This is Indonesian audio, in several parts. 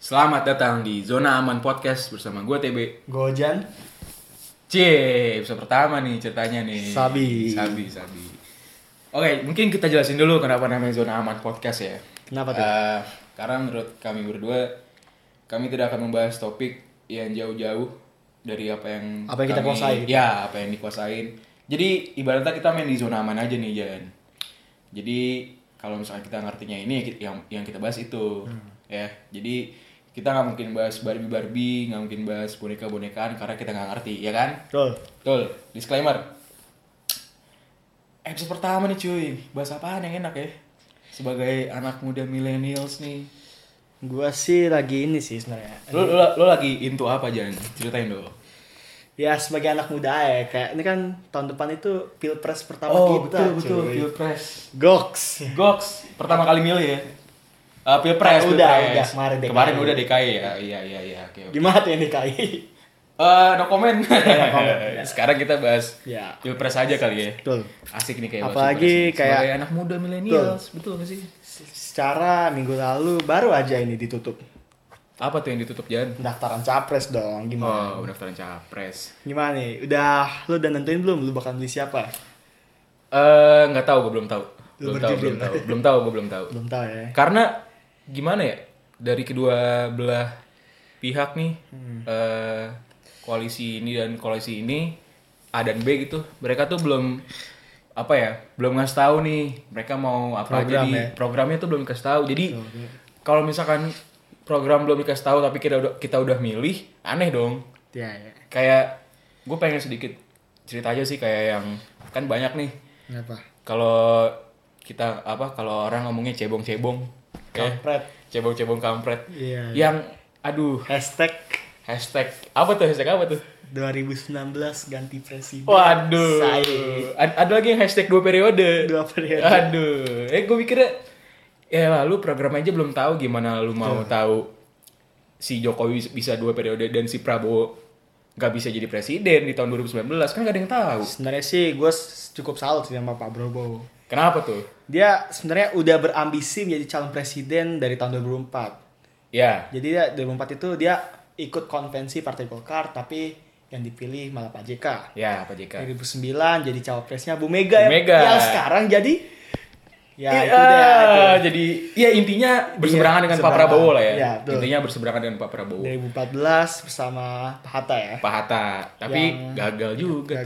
Selamat datang di Zona Aman Podcast bersama gue TB. Gojan. Episode pertama nih ceritanya nih. Sabi. Oke, mungkin kita jelasin dulu kenapa namanya Zona Aman Podcast ya. Kenapa tuh? Karena menurut kami berdua, kami tidak akan membahas topik yang jauh-jauh dari apa yang kita kuasain. Ya, apa yang dikuasain. Jadi ibaratnya kita main di zona aman aja nih, Jan. Jadi kalau misalnya kita ngertinya ini yang kita bahas itu, ya. Jadi kita nggak mungkin bahas Barbie, nggak mungkin bahas boneka-bonekaan karena kita nggak ngerti, ya kan? Betul. Disclaimer. Episode pertama nih cuy, bahas apaan yang enak ya? Sebagai anak muda millennials nih. Gua sih lagi ini sih sebenarnya. Lo lagi into apa, Jan? Ceritain dong. Ya sebagai anak muda ya, kayak ini kan tahun depan itu Pilpres pertama kita. Betul, cuy. Pilpres. Goks. Pertama kali milih ya. Pilpres. Udah kemarin DKI. Kemarin udah DKI ya. Iya, oke. Gimana tuh yang DKI? No comment. Sekarang kita bahas Ya. Pilpres aja kali ya. Betul. Asik nih kayak Apalagi Pilpres. kayak Sebagai anak muda millennials, betul gak sih? Secara minggu lalu baru aja ini ditutup. Apa tuh yang ditutup, Jan? Pendaftaran capres dong, gimana? Oh, pendaftaran capres. Gimana nih? Lu udah nentuin belum? Lu bakal milih siapa? Nggak tahu, gue belum tahu. Belum Gue belum tahu. Belum tahu ya. Karena gimana ya? Dari kedua belah pihak nih, koalisi ini dan koalisi ini A dan B gitu, mereka tuh belum ngasih tahu nih mereka mau apa aja di programnya tuh belum dikasih tahu. Jadi kalau misalkan program belum dikasih tahu tapi kita udah milih, aneh dong. Ya. Kayak gue pengen sedikit cerita aja sih, kayak yang kan banyak nih. Kenapa? Kalau kalau orang ngomongnya cebong-cebong, Kampret. Cebong-cebong kampret. Iya. Yang aduh, Hashtag apa tuh? 2019 ganti presiden. Waduh. Ada lagi yang hashtag 2 periode. 2 periode. Aduh. Gue mikirnya ya lu program aja belum tahu, gimana lu mau tahu si Jokowi bisa 2 periode dan si Prabowo gak bisa jadi presiden di tahun 2019, kan gak ada yang tahu. Sebenarnya sih gue cukup salut sih sama Pak Prabowo. Kenapa tuh? Dia sebenarnya udah berambisi menjadi calon presiden dari tahun 2004. Ya. Jadi dia 2004 itu dia ikut konvensi Partai Golkar, tapi yang dipilih malah Pak JK. Ya, Pak JK. 2009 jadi cawapresnya Bu Mega. Mega. Yang sekarang jadi itu deh. Jadi ya intinya berseberangan dengan Pak Prabowo lah ya. Intinya berseberangan dengan Pak Prabowo. 2014 bersama Pak Hatta ya. Pak Hatta, tapi gagal juga.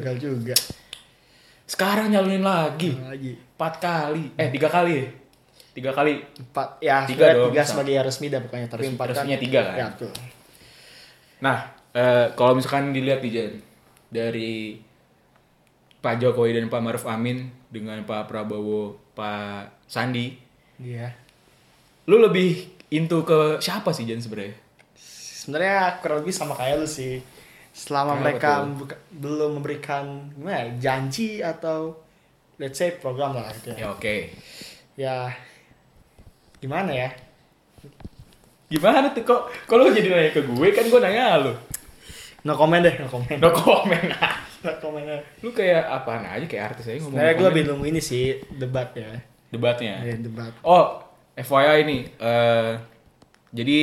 Sekarang nyalonin lagi. 4 kali. 3 kali ya? 3 kali. 4 ya. 3 sebagai resmi dah pokoknya, tapi 4 resminya 3 kan. Ya, betul. Nah, kalau misalkan dilihat nih Jan, dari Pak Jokowi dan Pak Maruf Amin dengan Pak Prabowo, Pak Sandi. Iya. Lu lebih into ke siapa sih Jan sebenarnya? Sebenarnya kurang lebih sama kayak lu sih. Selama mereka belum memberikan janji atau let's say program lah gitu ya. Ya oke. Ya gimana ya? Gimana tuh kok lu jadi nanya ke gue, kan gue nanya lu. No comment. No comment. Lu kayak apaan aja, kayak artis aja ngomong. Sebenarnya gue lebih nunggu ini sih debatnya. Debatnya. Ya, debat. Oh, FYI ini jadi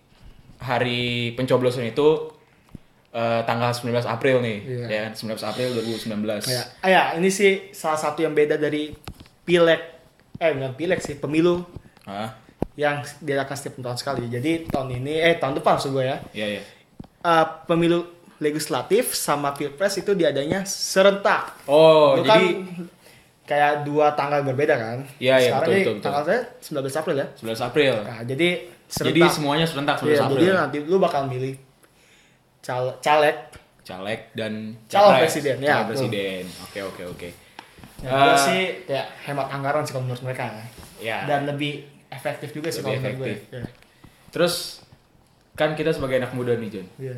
hari pencoblosan itu tanggal 19 April nih, ya 19 April 2019. Ya, ini sih salah satu yang beda dari bukan pileg sih, pemilu. Yang diadakan setiap tahun sekali. Jadi tahun depan maksud gue ya. Iya. Pemilu legislatif sama Pilpres itu diadanya serentak. Oh, bukan jadi kayak 2 tanggal berbeda kan? Iya, sekarang betul. Tanggal saya 19 April ya. 19 April. Nah, jadi serentak. Jadi semuanya serentak 19 April. Jadi nanti lu bakal milih caleg dan calon presiden ya. Calon presiden. Oke. Gue sih kayak hemat anggaran sih kalau menurut mereka. Ya. Dan lebih efektif juga sih kalau menurut gue. Ya. Terus kan kita sebagai anak muda nih John. Iya.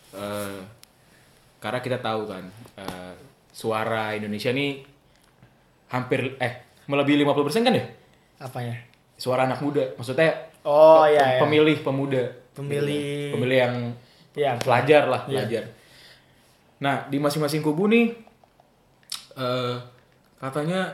Karena kita tahu kan suara Indonesia nih hampir melebihi 50% kan ya? Apanya? Suara anak muda. Maksudnya pemilih pemuda. Pemilih yang ya, pelajar. Nah, di masing-masing kubu nih katanya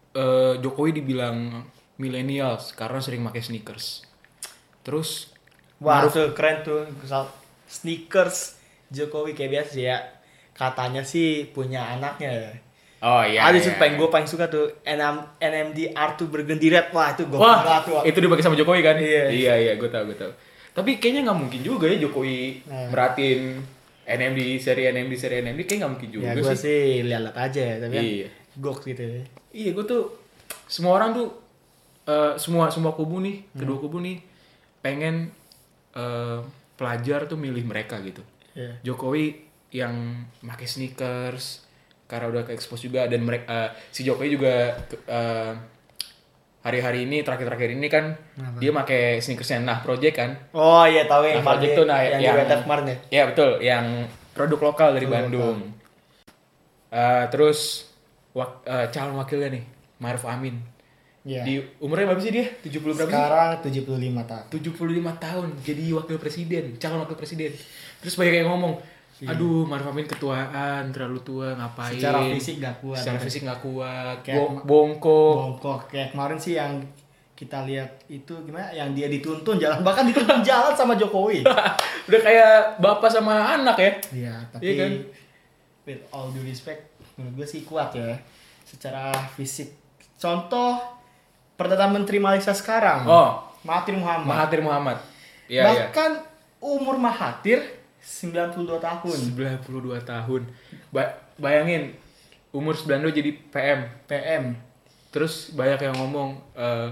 Jokowi dibilang millennials karena sering pakai sneakers. Terus Wah, tuh keren tuh. Sneakers Jokowi kayak biasa sih ya. Katanya sih punya anaknya ya. Oh iya. Ada tuh gue paling suka tuh NMD R2 Burgundy Red. Wah, itu gue banget tuh. Itu dipakai sama Jokowi kan? Iya, gue tahu. Tapi kayaknya nggak mungkin juga ya Jokowi merhatiin NMD seri NMD kayak nggak mungkin juga ya, gue sih lihat aja ya, tapi iya. Goks gitu ya. Iya, gue tuh semua orang tuh semua kubu nih, kedua kubu nih pengen pelajar tuh milih mereka gitu. Yeah. Jokowi yang pakai sneakers karena udah ke expose juga, dan mereka si Jokowi juga hari-hari ini terakhir ini kan dia pakai sneakersnya Nah Project kan. Oh iya, tahu yang Project tuh yang kemarin ya. Iya betul, yang produk lokal dari Bandung. Terus calon wakilnya nih Ma'ruf Amin. Yeah. Di umurnya berapa sih dia? 70 berapa? Sekarang 75 tahun. 75 tahun jadi calon wakil presiden. Terus banyak yang ngomong, aduh Ma'ruf Amin ketuaan, terlalu tua, ngapain? Secara fisik gak kuat. Kayak bongkok. Kayak kemarin sih yang kita lihat itu gimana, yang dia dituntun jalan sama Jokowi. Udah kayak bapak sama anak ya. Iya, tapi iya kan? With all due respect, menurut gue sih kuat ya secara fisik. Contoh Perdana Menteri Malaysia sekarang, Mahathir Muhammad. Ya, bahkan umur Mahathir 92 tahun. 92 tahun. Bayangin umur 92 jadi PM. Terus banyak yang ngomong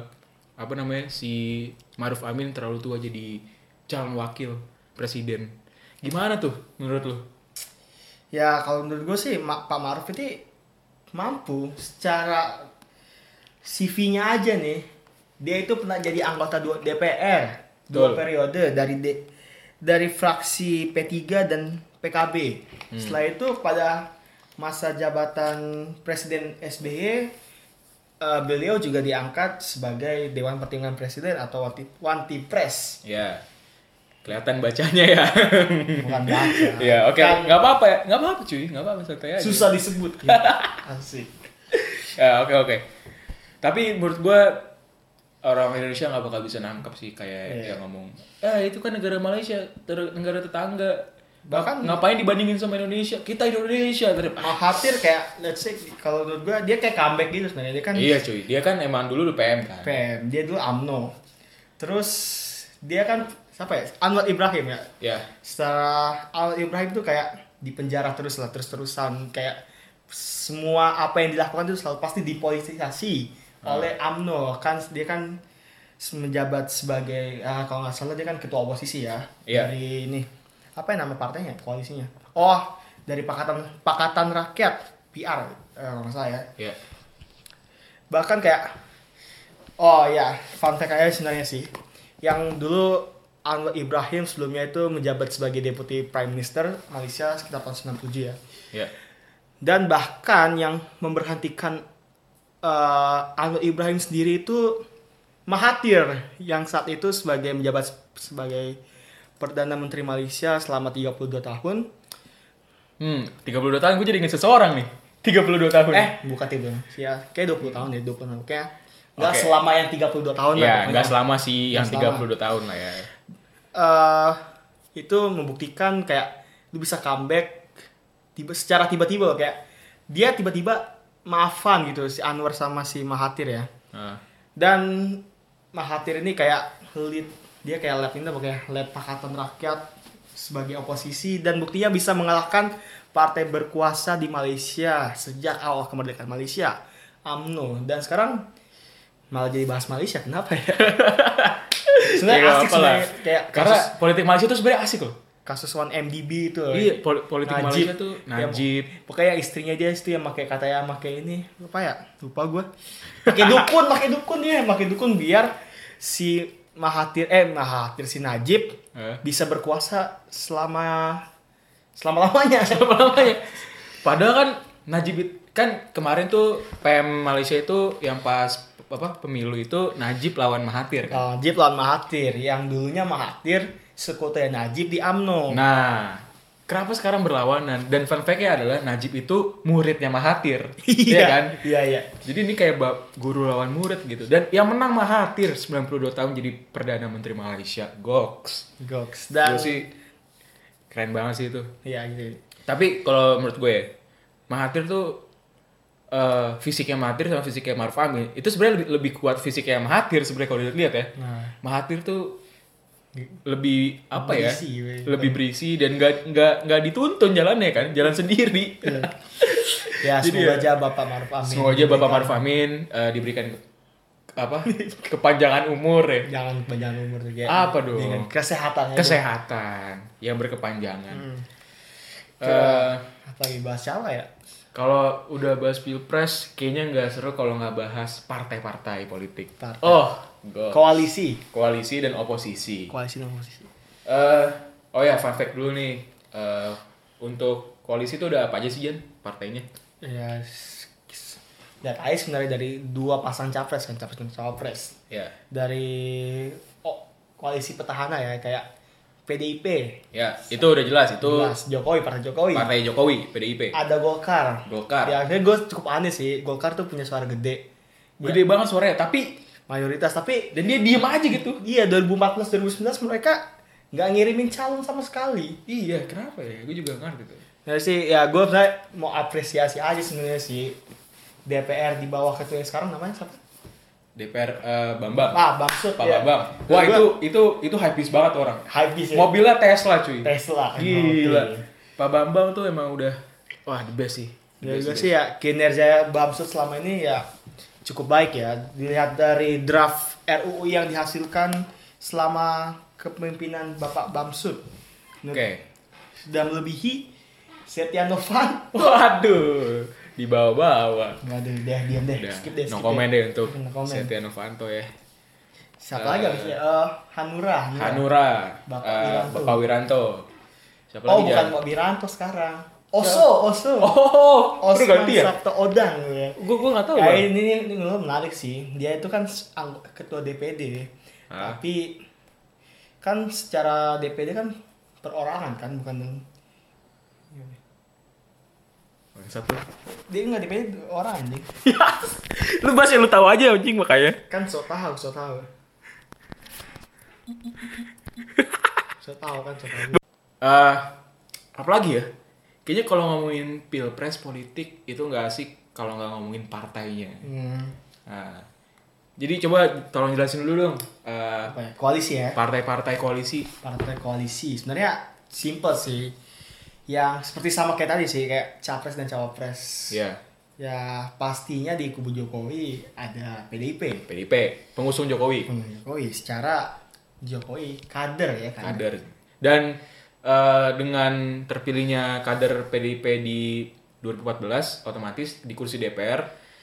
si Ma'ruf Amin terlalu tua jadi calon wakil presiden. Gimana tuh menurut lo? Ya kalau menurut gue sih Pak Ma'ruf itu mampu secara CV-nya aja nih. Dia itu pernah jadi anggota DPR 2 periode dari fraksi P3 dan PKB. Setelah itu pada masa jabatan Presiden SBY, beliau juga diangkat sebagai Dewan Pertimbangan Presiden atau Wantipres. Ya. Kelihatan bacanya ya. Bukan baca. Ya, oke. Enggak apa-apa cuy. Enggak apa-apa, santai aja. Susah disebut gitu. Asik. Ya, oke. Tapi menurut gue orang Indonesia nggak bakal bisa nangkep sih kayak yang ngomong, itu kan negara Malaysia, negara tetangga. Bahkan ngapain dibandingin sama Indonesia? Kita Indonesia. Mahathir kayak let's say kalau menurut gue dia kayak comeback gitu sebenarnya. Dia kan iya cuy, dia kan emang dulu PM kan. Dia dulu UMNO. Terus dia kan siapa ya? Anwar Ibrahim ya. Iya. Setelah Anwar Ibrahim tuh kayak di penjara terus-terusan, kayak semua apa yang dilakukan itu selalu pasti dipolitisasi oleh UMNO. Kan dia kan menjabat sebagai kalau nggak salah dia kan ketua oposisi ya. Dari ini apa yang nama partainya, koalisinya? Dari Pakatan Rakyat PR kalau nggak salah ya. Iya. Bahkan kayak fun fact aja sebenarnya sih. Yang dulu Anwar Ibrahim sebelumnya itu menjabat sebagai Deputy Prime Minister Malaysia sekitar tahun 97 ya. Iya. Dan bahkan yang memberhentikan Anwar Ibrahim sendiri itu Mahathir yang saat itu menjabat sebagai Perdana Menteri Malaysia selama 32 tahun. 32 tahun gue jadi ingat seseorang nih. 32 tahun. Bukan 32. Ya, kayak 20 tahun ya, 20 tahun. Kayak enggak selama yang 32 tahun lah. Ya, enggak selama sih yang 32 tahun lah ya. Itu membuktikan kayak lu bisa comeback secara tiba-tiba, kayak dia tiba-tiba maafan gitu si Anwar sama si Mahathir ya. Dan Mahathir ini kayak dia kayak led Pakatan Rakyat sebagai oposisi, dan buktinya bisa mengalahkan partai berkuasa di Malaysia sejak awal kemerdekaan Malaysia, UMNO. Dan sekarang malah jadi bahas Malaysia, kenapa ya? Sebenarnya asik sebenarnya, kayak karena politik Malaysia itu sebenarnya asik loh. Kasus 1MDB itu. Iya, politik Malaysia tuh Najib. Pokoknya istrinya dia itu yang pakai ini apa ya? Lupa gue. Pakai dukun biar si Mahathir si Najib bisa berkuasa selama-lamanya. Padahal kan Najib kan kemarin tuh PM Malaysia itu yang pas pemilu itu Najib lawan Mahathir kan. Najib lawan Mahathir, yang dulunya Mahathir sekutunya Najib di UMNO. Nah, kenapa sekarang berlawanan? Dan fun fact-nya adalah Najib itu muridnya Mahathir. Iya kan? Iya. Jadi ini kayak guru lawan murid gitu. Dan yang menang Mahathir 92 tahun jadi Perdana Menteri Malaysia. Goks. Dan Gue sih keren banget sih itu. iya gitu. Tapi kalau menurut gue ya, Mahathir tuh fisiknya Mahathir sama fisiknya Maruf Amin itu sebenarnya lebih kuat fisiknya Mahathir sebenarnya kalau dilihat ya. Mahathir tuh lebih apa berisi, lebih berisi dan nggak dituntun jalannya kan, jalan sendiri. Ya semoga aja Bapak Maruf Amin. Semoga aja Bapak Maruf Amin diberikan apa kepanjangan umur ya. Jangan kepanjangan umur juga. Apa dong? Dengan kesehatan yang berkepanjangan. Apa lagi bahas siapa ya? Kalau udah bahas pilpres, kayaknya nggak seru kalau nggak bahas partai-partai politik. Koalisi dan oposisi. Oh ya, fun fact dulu nih. Untuk koalisi itu udah apa aja sih Jan partainya? Ya kayak sebenarnya dari 2 pasang capres kan, capres dan cawapres. Ya. Dari koalisi petahana ya kayak PDIP. Ya, itu udah jelas itu. Jokowi, Partai Jokowi. Partai Jokowi, PDIP. Ada Golkar. Ya, akhirnya gue cukup aneh sih. Golkar tuh punya suara gede. Gede banget suaranya, tapi mayoritas dan dia diem aja gitu. Iya, 2014 2019 mereka nggak ngirimin calon sama sekali. Iya, kenapa ya? Gue juga ngerti tuh. Ya sih, ya gue mau apresiasi aja sebenarnya sih. DPR di bawah ketua yang sekarang namanya siapa? DPR Bambang. Bamsud. Pak Bambang. Wah, itu hypebeast banget orang. Hypebeast ya. Mobilnya Tesla, cuy. Tesla. Gila. Pak Bambang tuh emang udah the best sih. Sih ya kinerja Bamsud selama ini ya cukup baik ya. Dilihat dari draft RUU yang dihasilkan selama kepemimpinan Bapak Bamsud. Oke. Sudah melebihi Setia Novanto. Waduh. Dibawa-bawa. Nggak ada, diam deh. Skip deh. No comment deh untuk Setia Novanto ya. Siapa lagi abisnya? Hanura. Bapak Wiranto. Siapa lagi? Bukan Bapak Wiranto sekarang. Oso. Osman Sabta Odang ya. Gue nggak tahu. Ini menarik sih. Dia itu kan ketua DPD. Tapi kan secara DPD kan perorangan kan, bukan satu. Dia nggak DPD orang anjing. Lu bahas yang lu tahu aja anjing makanya. Kan so tahu. Apa lagi ya? Kayaknya kalau ngomongin pilpres politik itu nggak asik kalau nggak ngomongin partainya. Jadi coba tolong jelasin dulu dong. Apa ya? Koalisi ya? Partai koalisi. Partai koalisi. Sebenarnya simple sih. Yang seperti sama kayak tadi sih, kayak capres dan cawapres. Iya. Ya pastinya di kubu Jokowi ada PDIP. Pengusung Jokowi. Secara Jokowi kader ya kan. Kader. Dan dengan terpilihnya kader PDIP di 2014 otomatis di kursi DPR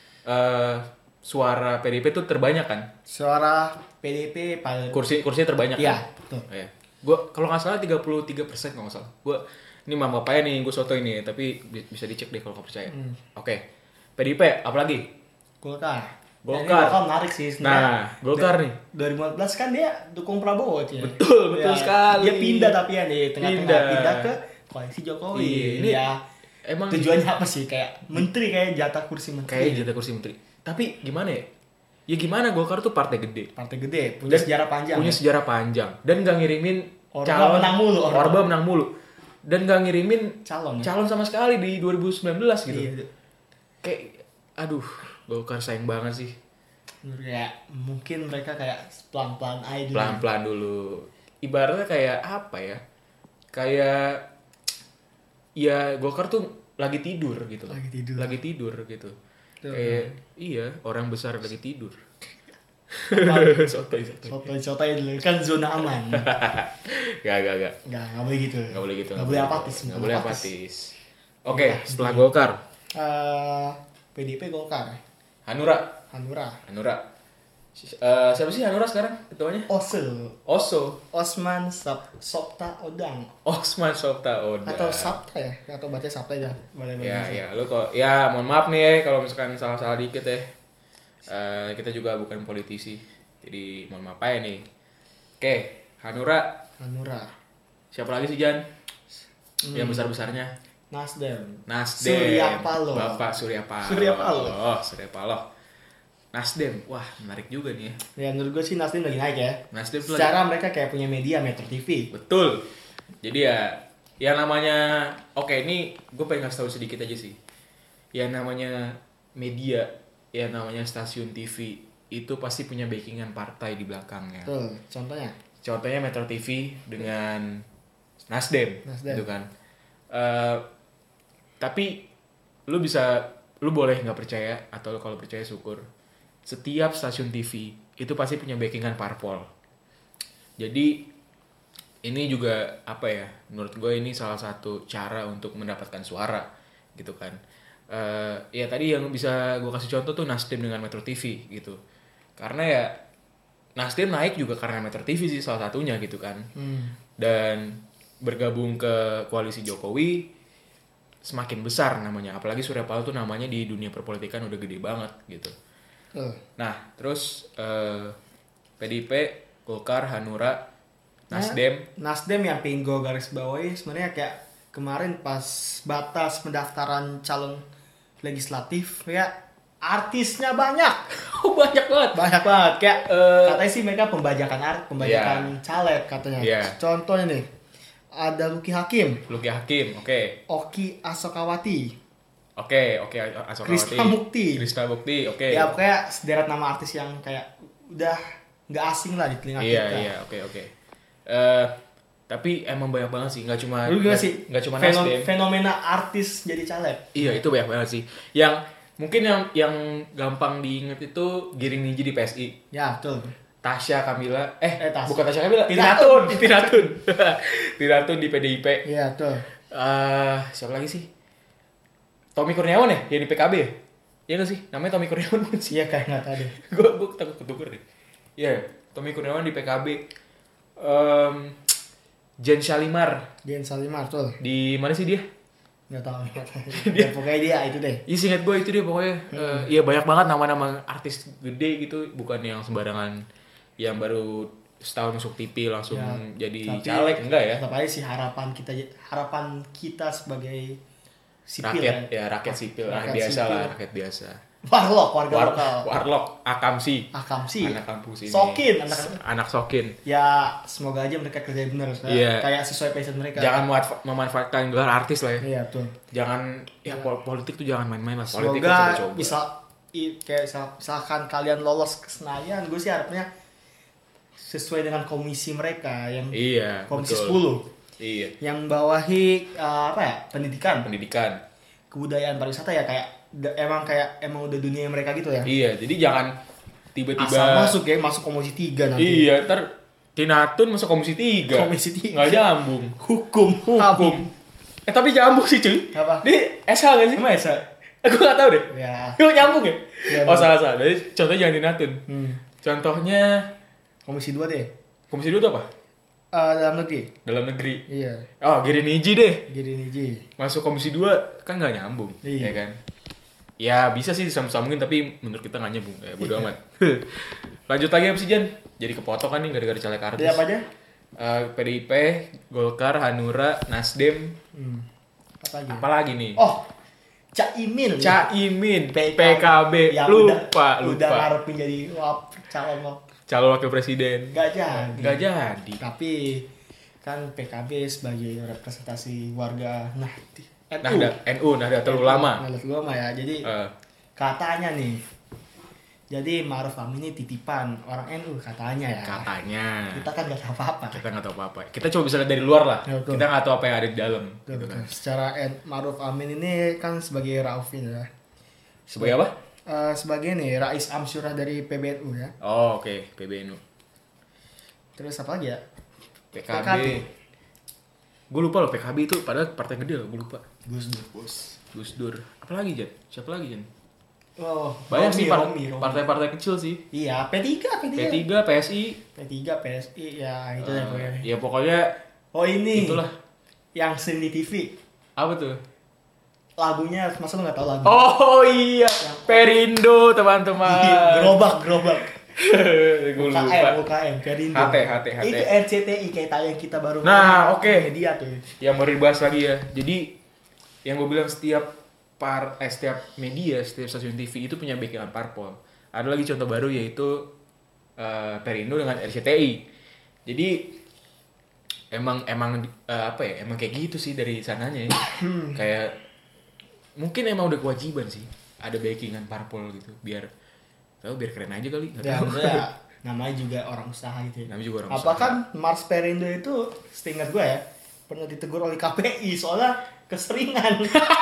suara PDIP tuh terbanyak kan? Suara PDIP paling kursinya terbanyak. Iya, kan? betul. Iya. Gua kalau nggak salah 33% kalau nggak salah. Ini mama bapaknya nih gue soto ini, tapi bisa dicek deh kalau nggak percaya. Oke. PDIP apalagi? Golkar menarik sih sebenarnya. Nah, Golkar nih 2014 kan dia dukung Prabowo ya. Betul sekali. Dia pindah tapi ya di tengah-tengah pindah ke koalisi Jokowi. Ini ya emang tujuannya apa sih? Kayak menteri, kayak jatah kursi menteri. Tapi gimana ya? Ya gimana, Golkar tuh partai gede, punya sejarah panjang. Dan nggak ngirimin calon. Orba menang mulu. Dan nggak ngirimin calon sama sekali di 2019 gitu. Iya. Kayak aduh, Golkar sayang banget sih. Ya, mungkin mereka kayak pelan-pelan aja dulu. Pelan-pelan dulu. Ibaratnya kayak apa ya? Kayak ya Golkar tuh lagi tidur gitu. Lagi tidur gitu. Kayak iya, orang besar lagi tidur. Sotoy dulu kan zona aman. Gak boleh gitu. Gak boleh apatis. Oke, setelah Golkar. PDIP Golkar. Hanura. Siapa sih Hanura sekarang ketuanya? Oso. Osman Sabta Odang. Atau Sabta ya? Atau baca Sabta aja. Ya, lu kok. Ya, mohon maaf nih kalau misalkan salah-salah dikit ya. Kita juga bukan politisi. Jadi mohon maaf aja nih. Oke, Hanura. Siapa lagi sih Jan? Yang besar-besarnya Nasdem. Nasdem. Surya Paloh. Bapak Surya Paloh. Surya Paloh. Oh, Surya Paloh. Nasdem. Wah, menarik juga nih ya. Ya menurut gue sih Nasdem lagi naik ya. Nasdem tuh Secara mereka kayak punya media Metro TV. betul. Jadi ya yang namanya ini gue pengen kasih tahu sedikit aja sih. Yang namanya media, yang namanya stasiun TV itu pasti punya backingan partai di belakangnya. Tuh, contohnya. Contohnya Metro TV dengan Nasdem. Gitu kan. Tapi lu boleh nggak percaya atau kalau percaya syukur. Setiap stasiun TV itu pasti punya backingan parpol. Jadi ini juga menurut gue ini salah satu cara untuk mendapatkan suara gitu kan. Ya tadi yang bisa gue kasih contoh tuh Nasdem dengan Metro TV gitu. Karena ya Nasdem naik juga karena Metro TV sih salah satunya gitu kan. Dan bergabung ke koalisi Jokowi semakin besar namanya. Apalagi Surya Paloh tuh namanya di dunia perpolitikan udah gede banget gitu. Nah, terus PDIP, Golkar, Hanura, Nasdem. Nasdem yang pengen gue garis bawahi sebenarnya kayak kemarin pas batas pendaftaran calon legislatif ya artisnya banyak. Banyak banget. Banyak banget. Kayak katanya sih mereka pembajakan caleg katanya. Contohnya nih ada Lucky Hakim, oke. Oki Asokawati. Oke, Asokawati. Krisna Mukti, oke. Ya pokoknya sederet nama artis yang kayak udah nggak asing lah di telinga kita. Iya, oke. Tapi emang banyak banget sih, nggak cuma Nasdem. Fenomena artis jadi caleg. Iya, itu banyak banget sih. Yang mungkin yang gampang diingat itu Giring Niji di PSI. Ya, betul. Tasya Kamila, Tasya. Bukan Tasya Kamila, Tinatun di PDIP. Iya, betul. Siapa lagi sih? Tommy Kurniawan ya, yang di PKB ya? Iya nggak sih? Namanya Tommy Kurniawan bukan sih? Iya, kayak nggak tahu deh. Gue takut ketuker deh. Iya, Tommy Kurniawan di PKB. Jen Salimar, tuh. di mana sih dia? Nggak tahu. Ya, pokoknya dia itu deh. Iya, seingat gue itu dia pokoknya. Iya banyak banget nama-nama artis gede gitu, bukan yang sembarangan yang baru setahun masuk TV langsung jadi caleg, enggak ya? Tetap aja sih harapan kita sebagai sipil rakyat sipil, rakyat biasa. Warlock, Akamsi, anak kampus ini. Anak Sokin. Ya, semoga aja mereka kerja benar kayak sesuai passion mereka. Jangan memanfaatkan gelar artis lah ya. Iya, betul. Jangan politik tuh jangan main-main lah. Politik semoga coba. misalkan kalian lolos ke Senayan, gue sih harapnya sesuai dengan komisi mereka yang komisi betul. 10. Iya. Yang bawahi pendidikan, kebudayaan, pariwisata ya emang udah dunia mereka gitu ya. Iya, jadi jangan tiba-tiba asal masuk komisi 3 nanti. Iya, ntar Tinatun masuk komisi 3. Nggak nyambung. Hukum. Tapi nyambung sih cuy. Apa? Di SH nggak sih? Emang SH? Aku nggak tahu deh. Ya. Gue nyambung ya? Salah. Jadi contohnya jangan Tinatun. Contohnya komisi 2 deh. Komisi 2 itu apa? Dalam negeri. Iya. Oh, Giring Niji deh. Masuk komisi 2 kan nggak nyambung. Iya. Ya kan? Ya bisa sih disambung-sambungin tapi menurut kita nggak nyambung. Bodo amat. Lanjut lagi apa sih Jan? Jadi kepotok kan nih gara-gara caleg artis. Dia apa aja? PDIP, Golkar, Hanura, Nasdem. Apa lagi nih? Oh, Caimin, PKB. Ya, lupa. Udah ngarepin jadi calon wakil presiden. Gak jadi. Tapi kan PKB sebagai representasi warga Nahdlatul Ulama ya. Jadi katanya nih. Jadi Ma'ruf Amin ini titipan orang NU katanya ya. Kita kan nggak tahu apa-apa. Kita coba bisa lihat dari luar lah. Ya, kita nggak tahu apa yang ada di dalam. Gitu kan. Secara Ma'ruf Amin ini kan sebagai Raufin ya. Sebagai apa? Sebagai nih Rais Amsyurah dari PBNU ya. Oh, oke. PBNU. Terus apa lagi ya? PKB. Gue lupa loh PKB itu padahal partai gede loh, gue lupa. Gus Dur. Apa lagi Jan? Siapa lagi Jan? Oh, banyak sih partai-partai kecil sih. Iya, P3, PSI ya itu ya pokoknya. Ya pokoknya ini. Itulah yang sering di TV. Apa tuh? Lagunya, masa lu enggak tahu lagu? Oh iya. Perindo, teman-teman. Gerobak. Gue lupa. UKM, Perindo. HT. Itu RCTI kayak tayang kita baru. Nah, oke. Media tuh. Yang mau dibahas lagi ya. Jadi yang gue bilang setiap media, setiap stasiun TV itu punya backingan parpol. Ada lagi contoh baru yaitu Perindo dengan RCTI. Jadi emang emang kayak gitu sih dari sananya ya. Kayak mungkin emang udah kewajiban sih ada backingan parpol gitu biar keren aja kali. Ya, ya, namanya juga orang usaha gitu ya. Namanya juga orang Apa usaha. kan Mars Perindo itu setingat gue ya pernah ditegur oleh KPI soalnya keseringan.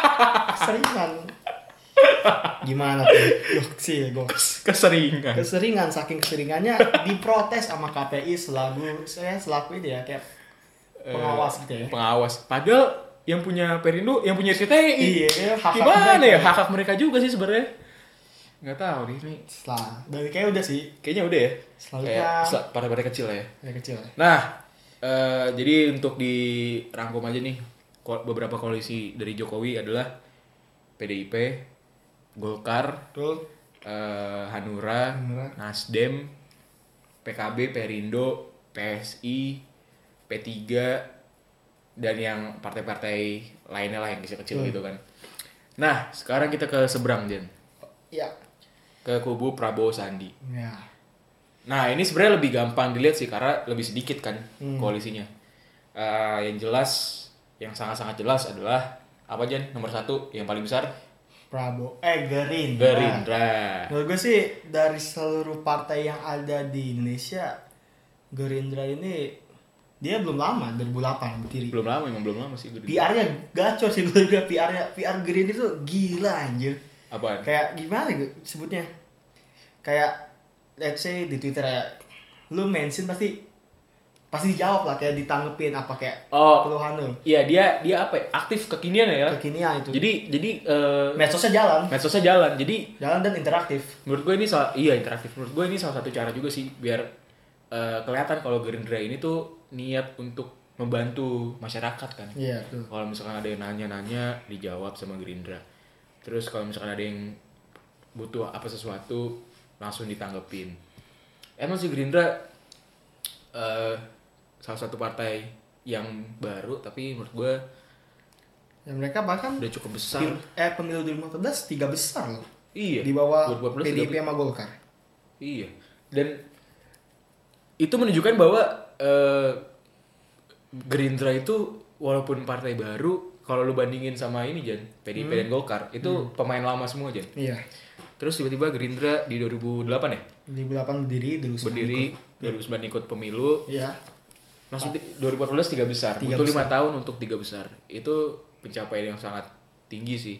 Gimana tuh? Keseringan saking keseringannya diprotes sama KPI selaku itu ya kayak pengawas gitu ya. Pengawas. Padahal yang punya Perindo, yang punya RCTI. Iya, gimana ya? Hak mereka juga sih sebenarnya. Nggak tahu nih. Dan kayaknya udah sih. Kayaknya udah ya. Selanjutnya pada kecil lah ya. Pada kecil. Nah, jadi untuk dirangkum aja nih beberapa koalisi dari Jokowi adalah PDIP, Golkar, Hanura, Nasdem, PKB, Perindo, PSI, P3, dan yang partai-partai lainnya lah yang kecil-kecil gitu kan. Nah, sekarang kita ke seberang, Jen. Ya. Ke kubu Prabowo Sandi. Ya. Nah, ini sebenarnya lebih gampang dilihat sih karena lebih sedikit kan koalisinya. Yang jelas, yang sangat-sangat jelas adalah apa, Jen? Nomor 1 yang paling besar? Gerindra. Menurut gue sih dari seluruh partai yang ada di Indonesia, Gerindra ini dia belum lama 2008 berdiri. Belum lama sih Gerindra. PR-nya gacor sih gue bilang, PR Gerindra itu gila anjir. Apaan? Kayak gimana gue sebutnya? Kayak let's say di Twitter ya, lu mention pasti dijawab lah, kayak ditanggepin apa kayak keluhan lu. Iya, dia apa ya? Aktif kekinian ya. Kekinian itu. Jadi medsosnya jalan. Jadi jalan dan interaktif. Menurut gue ini interaktif. Menurut gue ini salah satu cara juga sih biar kelihatan kalau Gerindra ini tuh niat untuk membantu masyarakat kan. Iya, tuh. Kalau misalkan ada yang nanya-nanya dijawab sama Gerindra. Terus kalau misalkan ada yang butuh apa sesuatu langsung ditanggepin. Emang sih Gerindra salah satu partai yang baru tapi menurut gue ya mereka bahkan udah cukup besar. Pemilu 2015 3 besar loh. Iya. Di bawah PDIP sama Golkar. Iya. Dan itu menunjukkan bahwa Gerindra itu walaupun partai baru, kalau lu bandingin sama ini Jan, PDIP dan Golkar, itu pemain lama semua Jan. Iya. Terus tiba-tiba Gerindra di 2008 ya? 2008 berdiri, 2009 ikut pemilu. Iya. Langsung 2014 3 besar. Butuh 5 tahun untuk 3 besar. Itu pencapaian yang sangat tinggi sih.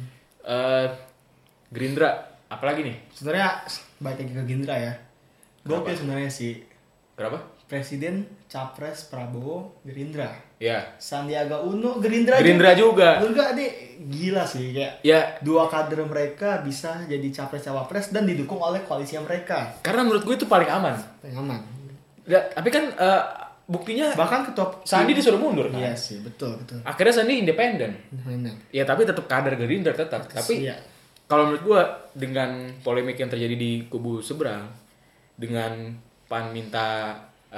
Gerindra, apalagi nih? Sebenarnya balik lagi ke Gerindra ya. Gokil sebenarnya sih. Kenapa? Presiden Capres Prabowo Gerindra. Ya. Sandiaga Uno Gerindra juga. Enggak deh, gila sih kayak. Ya. Dua kader mereka bisa jadi capres cawapres dan didukung oleh koalisi mereka. Karena menurut gue itu paling aman. Paling aman. Ya, tapi kan buktinya bahkan ketua Sandi disuruh mundur kan? Iya sih, betul. Akhirnya Sandi independen. Ya tapi tetap kader Gerindra tetap. Tapi kalau menurut gua dengan polemik yang terjadi di kubu seberang, dengan PAN minta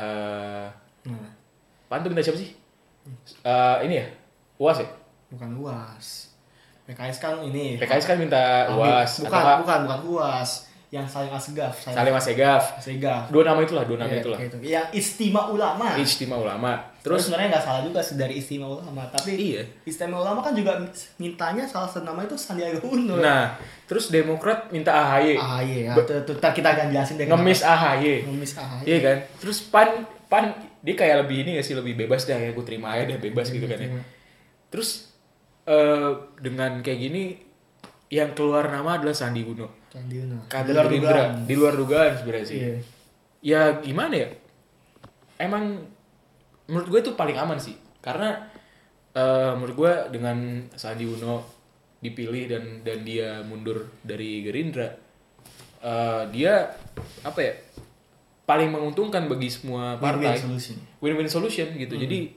PAN tuh minta siapa sih? Ini ya? UAS ya? Bukan UAS. PKS kan ini. PKS kan minta UAS. Bukan UAS. Yang Salim Asegaf. Dua nama itulah. Gitu. Yang Istimewa Ulama. Terus sebenarnya nggak salah juga sih dari Istimewa Ulama, tapi Istimewa Ulama kan juga mintanya salah satu nama itu Sandiaga Uno. Nah, terus Demokrat minta AHY. Ya. Kita akan jelasin deh. Ngemis AHY. Iya kan? Terus PAN dia kayak lebih ini nggak sih, lebih bebas dah ya, gue terima aja deh, bebas gitu kan ya. Terus dengan kayak gini yang keluar nama adalah Sandi Uno. Kader Gerindra di luar dugaan sebenarnya sih. Iya. Ya gimana ya? Emang menurut gue itu paling aman sih. Karena menurut gue dengan Sandi Uno dipilih dan dia mundur dari Gerindra, dia apa ya? Paling menguntungkan bagi semua partai. Win-win solution gitu. Jadi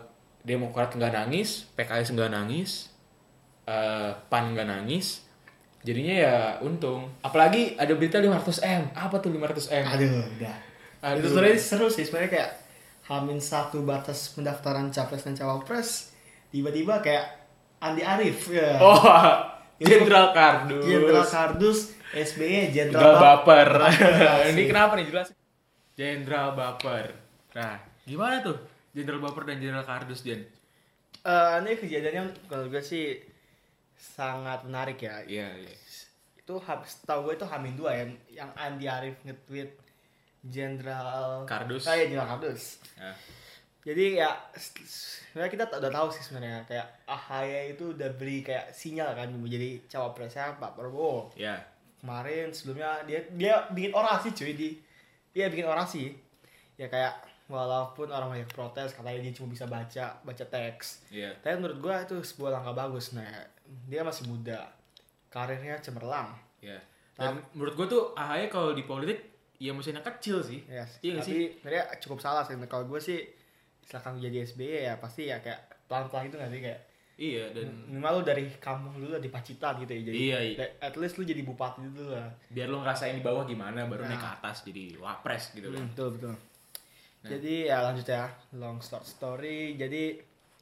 Demokrat nggak nangis, PKS nggak nangis, PAN nggak nangis, Jadinya ya untung. Apalagi ada berita 500M. Apa tuh 500M? Aduh, udah. Itu sebenarnya seru sih, sebenarnya kayak H-1 batas pendaftaran capres dan cawapres, tiba-tiba kayak Andi Arief ya. Oh, Jenderal Kardus. Jenderal Kardus, SBY Jenderal Baper. Ini kenapa nih jelas? Jenderal Baper. Nah, gimana tuh Jenderal Baper dan Jenderal Kardus, Jen? Ini kejadiannya kalau gue sih sangat menarik ya. Iya, iya. Itu setahu gue itu H-2 yang Andi Arief nge-tweet Jenderal Kardus. Jenderal Kardus. Ya. Jadi ya sebenarnya kita udah tahu sih sebenarnya kayak AHY itu udah beri kayak sinyal kan mau jadi cawapresnya Pak Prabowo. Ya. Kemarin sebelumnya dia bikin orasi cuy dia bikin orasi. Ya kayak walaupun orang banyak protes katanya dia cuma bisa baca teks. Iya. Tapi menurut gua itu sebuah langkah bagus. Nah, dia masih muda. Karirnya cemerlang. Iya. Dan menurut gue tuh AHY kalau di politik ya mesinnya kecil sih. Yes. Iya nggak sih? Tapi sebenarnya cukup salah sih. Kalau gue sih misalkan jadi SBY ya pasti ya kayak pelan-pelan itu nggak sih kayak Iya, dan minimal lu dari kampung dulu di Pacitan gitu ya. Jadi iya. at least lu jadi bupati dulu lah. Biar lo ngerasain di bawah gimana baru naik ke atas jadi wapres gitu kan. Betul. Jadi ya lanjut ya, long short story. Jadi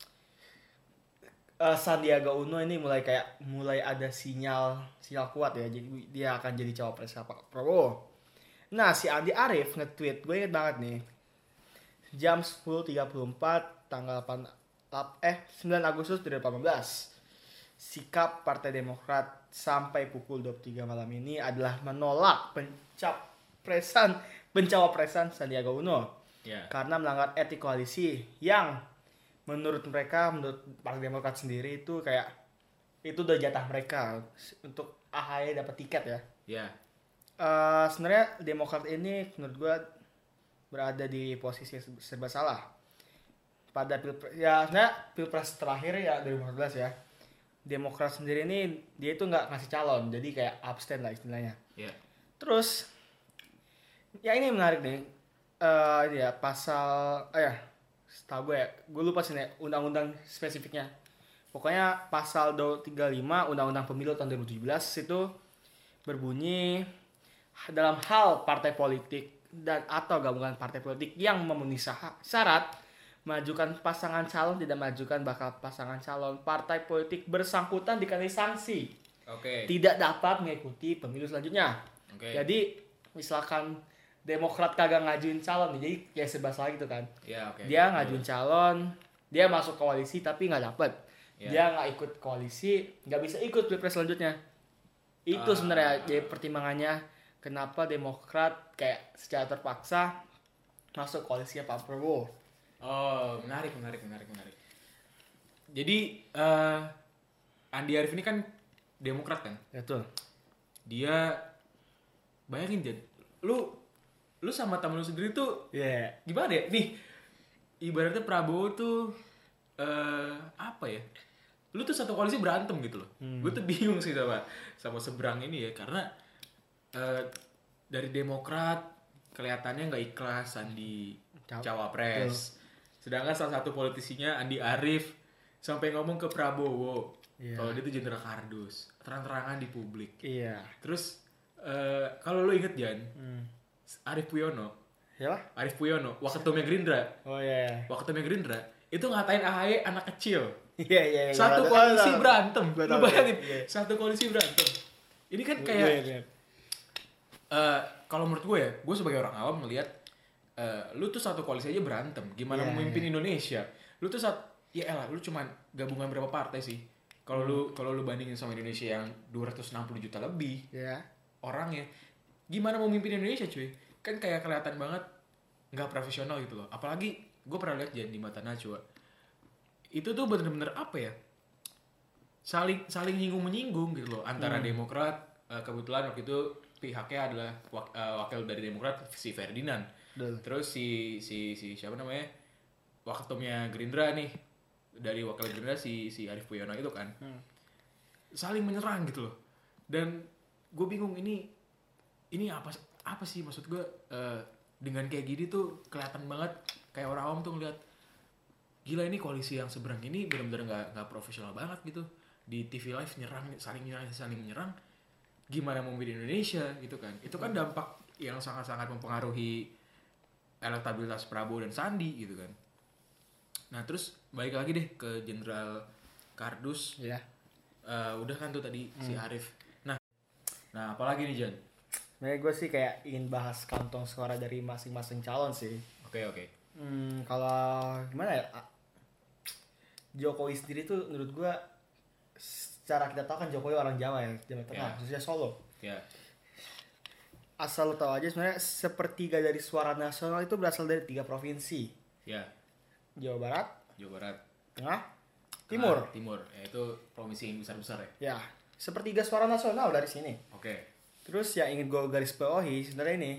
Sandiaga Uno ini mulai ada sinyal kuat ya. Jadi dia akan jadi cawapres Pak Prabowo. Nah, si Andi Arief nge-tweet, gue inget banget nih. Jam 10.34 tanggal 9 Agustus 2018. Sikap Partai Demokrat sampai pukul 23 malam ini adalah menolak pencawapresan Sandiaga Uno. Iya. Karena melanggar etik koalisi yang menurut Partai Demokrat sendiri itu kayak itu udah jatah mereka untuk AHY dapat tiket ya. Iya. Sebenarnya Demokrat ini menurut gue berada di posisi serba salah. Pada pilpres terakhir ya 2014 ya. Demokrat sendiri ini dia itu nggak ngasih calon, jadi kayak abstain lah istilahnya. Iya. Terus ya ini menarik nih. Ya pasal setahu gue lupa sih nih undang-undang spesifiknya. Pokoknya pasal 35 Undang-Undang Pemilu tahun 2017 itu berbunyi dalam hal partai politik dan atau gabungan partai politik yang memenuhi syarat majukan pasangan calon tidak majukan bakal pasangan calon partai politik bersangkutan dikenai sanksi. Oke. Tidak dapat mengikuti pemilu selanjutnya. Oke. Jadi misalkan Demokrat kagak ngajuin calon, jadi kayak serba salah gitu kan. Iya, oke. Dia ngajuin calon, dia masuk koalisi tapi nggak dapet. Ya. Dia nggak ikut koalisi, nggak bisa ikut pilpres selanjutnya. Itu sebenarnya jadi pertimbangannya kenapa Demokrat kayak secara terpaksa masuk koalisinya Pak Prabowo. Oh, menarik. Jadi Andi Arief ini kan Demokrat kan? Betul. Dia bayangin Jen, lu sama temen lu sendiri tuh gimana ya? Nih, ibaratnya Prabowo tuh apa ya? Lu tuh satu koalisi berantem gitu loh. Gue tuh bingung sih sama seberang ini ya, karena dari Demokrat kelihatannya nggak ikhlas Andi cawapres. Sedangkan salah satu politisinya Andi Arief sampai ngomong ke Prabowo kalau dia tuh Jenderal Kardus, terang-terangan di publik. Iya. Terus kalau lu inget Jan, Arief Puyono, waketumnya Gerindra. Oh iya. Waketumnya Gerindra itu ngatain AHY anak kecil. Iya. Satu koalisi berantem. Lu bayangin, iya. satu koalisi berantem. Ini kan kayak kalau menurut gue ya, gue sebagai orang awam ngelihat lu tuh satu koalisi aja berantem. Gimana memimpin Indonesia? Lu tuh ya elah, lu cuman gabungan berapa partai sih? Kalau lu bandingin sama Indonesia yang 260 juta lebih orangnya, gimana mau memimpin Indonesia cuy? Kan kayak kelihatan banget nggak profesional gitu loh. Apalagi gue pernah lihat Jan di Mata Najwa. Itu tuh bener-bener apa ya? Saling nyinggung-menyinggung gitu loh antara Demokrat. Kebetulan waktu itu pihaknya adalah wakil dari Demokrat si Ferdinand. Terus si siapa namanya? Waketumnya Gerindra nih. Dari wakil Gerindra si Arief Puyono itu kan. Saling menyerang gitu loh. Dan gue bingung ini apa sih maksud gue dengan kayak gini tuh kelihatan banget kayak orang awam tuh ngeliat gila ini koalisi yang seberang ini benar-benar nggak profesional banget gitu. Di TV live saling menyerang gimana mau di Indonesia gitu kan. Itu kan dampak yang sangat-sangat mempengaruhi elektabilitas Prabowo dan Sandi gitu kan. Nah terus balik lagi deh ke Jenderal Kardus. Ya. Udah kan tuh tadi si Arif. Nah apalagi nih Jan? Sebenarnya gue sih kayak ingin bahas kantong suara dari masing-masing calon sih. Oke. Kalau gimana ya? Jokowi sendiri tuh menurut gue, secara kita tahu kan Jokowi orang Jawa ya, Jawa Tengah, khususnya Solo. Ya. Asal lo tahu aja sebenarnya sepertiga dari suara nasional itu berasal dari 3 provinsi. Ya. Jawa Barat, Tengah, Timur. Timur. Ya itu provinsi yang besar-besar ya. Ya, sepertiga suara nasional dari sini. Oke. Terus yang ingin gue garis bawahi sebenarnya ini.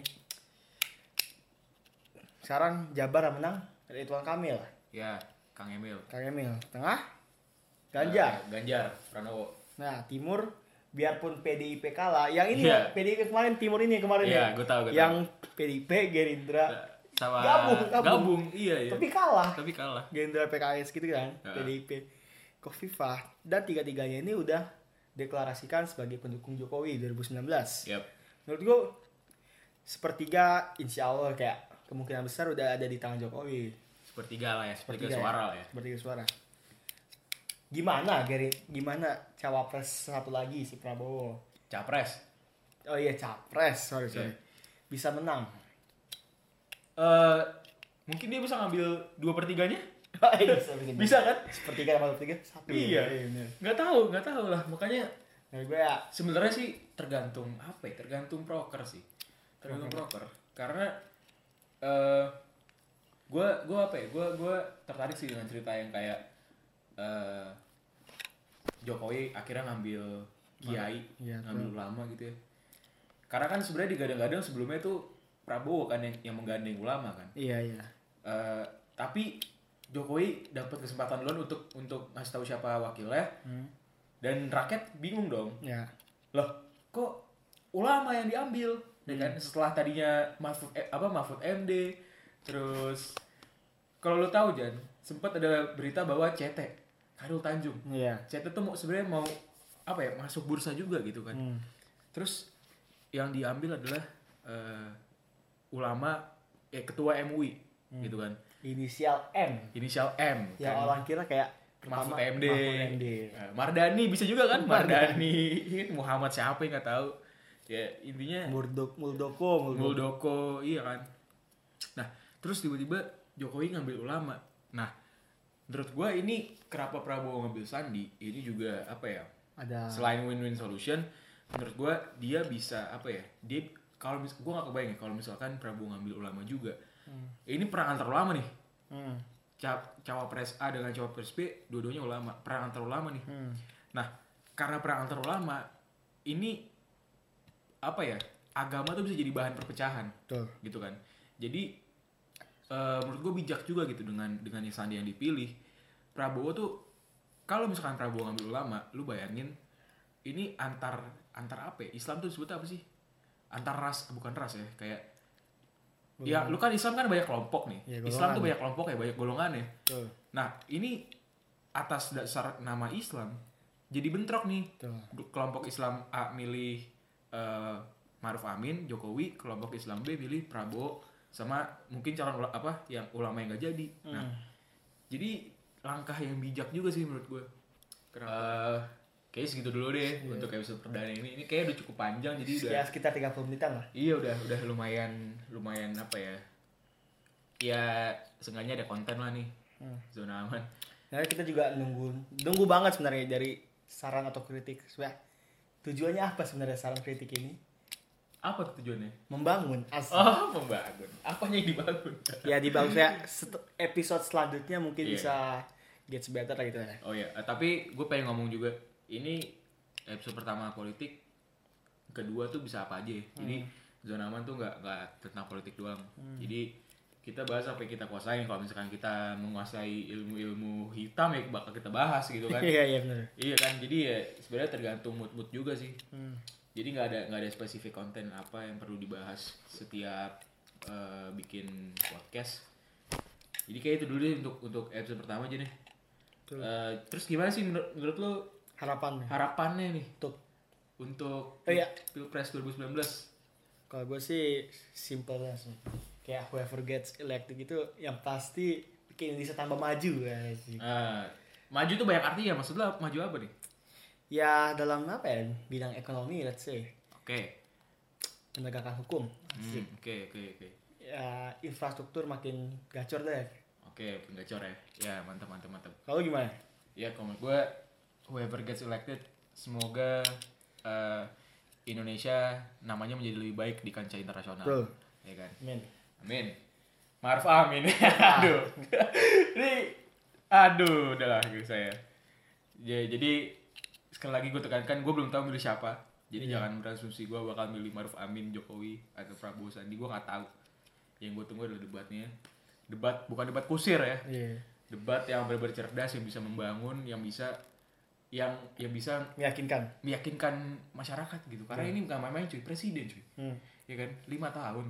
Sekarang Jabar yang menang Ridwan Kamil. Ya, Kang Emil. Tengah, Ganjar. Ganjar Pranowo. Nah, Timur biarpun PDIP kalah, yang ini Iya. PDIP kemarin, Timur ini kemarin Iya, ya. gue tahu. Yang PDIP, Gerindra Sama gabung. Iya. Tapi kalah. Gerindra PKS gitu kan, PDIP, Khofifah, dan tiga-tiganya ini udah deklarasikan sebagai pendukung Jokowi 2019. Yep. Menurut gue sepertiga insya Allah kayak kemungkinan besar udah ada di tangan Jokowi. Sepertiga lah ya, sepertiga suara lah ya. Sepertiga suara. Gimana cawapres satu lagi si Prabowo? Capres. Oh iya, capres. Sorry. Yeah. Bisa menang. Mungkin dia bisa ngambil 2/3-nya? Bisa kan? Sepertiga sama 2/3 satu. Iya. Nggak tahu lah. Makanya nah, gue ya sebenarnya sih tergantung apa ya? Tergantung proker sih. Proker. Karena gue apa ya? Gue tertarik sih dengan cerita yang kayak Jokowi akhirnya ngambil kiai, ngambil ulama gitu ya. Karena kan sebenarnya digadang-gadang sebelumnya tuh Prabowo kan yang menggandeng ulama kan. Iya. Tapi Jokowi dapat kesempatan duluan untuk ngasih tahu siapa wakilnya. Dan rakyat bingung dong. Iya. Loh, kok ulama yang diambil? Ya kan setelah tadinya Mahfud MD, terus kalau lo tahu Jan, sempat ada berita bahwa CT Khairul Tanjung. Iya. CT tuh sebenarnya mau apa ya? Masuk bursa juga gitu kan. Terus yang diambil adalah ulama ketua MUI gitu kan. Inisial M. kan. Ya orang kira kayak Mahfud pertama MD. Mardani bisa juga kan? Mardani. Muhammad siapa yang nggak tahu. Ya intinya Muldoko, iya kan. Nah, terus tiba-tiba Jokowi ngambil ulama. Nah, menurut gua ini kenapa Prabowo ngambil Sandi? Ini juga apa ya? Selain win-win solution, menurut gua dia bisa apa ya? Dia kalau gua nggak kebayang ya kalau misalkan Prabowo ngambil ulama juga. Ini perang antar ulama nih. Cawapres A dengan cawapres B, dua-duanya ulama, perang antar ulama nih. Nah, karena perang antar ulama ini apa ya? Agama tuh bisa jadi bahan perpecahan. Betul. Gitu kan. Jadi menurut gue bijak juga gitu dengan yang Sandi yang dipilih. Prabowo tuh kalau misalkan Prabowo ngambil ulama, lu bayangin ini antar apa ya? Islam tuh disebut apa sih? Antar ras, bukan ras ya, kayak ya lu kan Islam kan banyak kelompok nih. Ya, Islam tuh banyak kelompok ya, banyak golongan ya. Nah, ini atas dasar nama Islam jadi bentrok nih. Kelompok Islam A milih Ma'ruf Amin, Jokowi, kelompok Islam B milih Prabowo sama mungkin calon yang ulama yang gak jadi. Nah, jadi langkah yang bijak juga sih menurut gue. Kayaknya segitu dulu deh untuk episode perdana ini. Ini kayaknya udah cukup panjang jadi udah. Ya sekitar 30 menitan lah. Iya udah lumayan apa ya? Ya seenggaknya ada konten lah nih. Zona aman. Nah kita juga nunggu banget sebenarnya dari saran atau kritik. Tujuannya apa sebenarnya saran kritik ini? Apa tujuannya? Membangun. Membangun. Apanya yang dibangun? Ya dibangun ya. Episode selanjutnya mungkin bisa gets better lah gitu ya. Oh iya, tapi gue pengen ngomong juga. Ini episode pertama politik, kedua tuh bisa apa aja. Jadi zona aman tuh nggak tentang politik doang. Jadi kita bahas apa yang kita kuasain. Kalau misalkan kita menguasai ilmu hitam ya bakal kita bahas gitu kan. Iya benar. Iya kan, jadi ya sebenarnya tergantung mood juga sih. Jadi nggak ada spesifik konten apa yang perlu dibahas setiap bikin podcast. Jadi kayak itu dulu deh untuk episode pertama aja nih. Terus gimana sih menurut lo harapannya nih? untuk Oh, iya. Pilpres 2019? Kalau gue sih simple langsung. Kayak whoever gets elected gitu yang pasti bikin Indonesia tambah maju ya sih. Maju tuh banyak artinya, maksudnya maju apa nih? Ya dalam apa ya? Bidang ekonomi let's say. Oke. Penegakan hukum. Asik. Oke. Ya infrastruktur makin gacor deh. Oke, gacor ya. Ya, mantap. Kalau gimana? Ya, kalau menurut gue, whoever gets elected, semoga Indonesia namanya menjadi lebih baik di kancah internasional. Bro. Ya kan? Amin. Maruf amin. Aduh, udahlah gitu saya. Ya, jadi sekali lagi gue tekankan, gue belum tahu milih siapa. Jadi jangan berasumsi gue bakal milih Maruf Amin, Jokowi, atau Prabowo Sandi. Gue nggak tahu. Yang gue tunggu adalah debatnya. Debat bukan debat kusir ya. Iya. Debat yang benar-benar cerdas, yang bisa membangun, yang bisa meyakinkan masyarakat gitu. Karena ini bukan main-main cuy, presiden cuy. Ya kan? 5 tahun.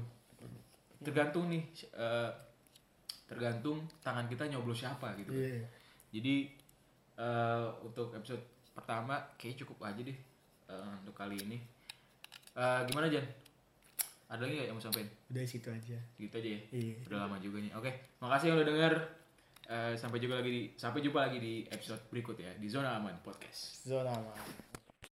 Tergantung tangan kita nyoblos siapa gitu kan. Jadi untuk episode pertama kayaknya cukup aja deh untuk kali ini. Gimana Jan? Ada lagi gak yang mau sampein? Udah situ aja. Gitu aja ya? Iya. Udah lama juga nih. Oke, makasih yang udah denger. Sampai jumpa lagi di episode berikut ya di Zona Aman Podcast. Zona aman.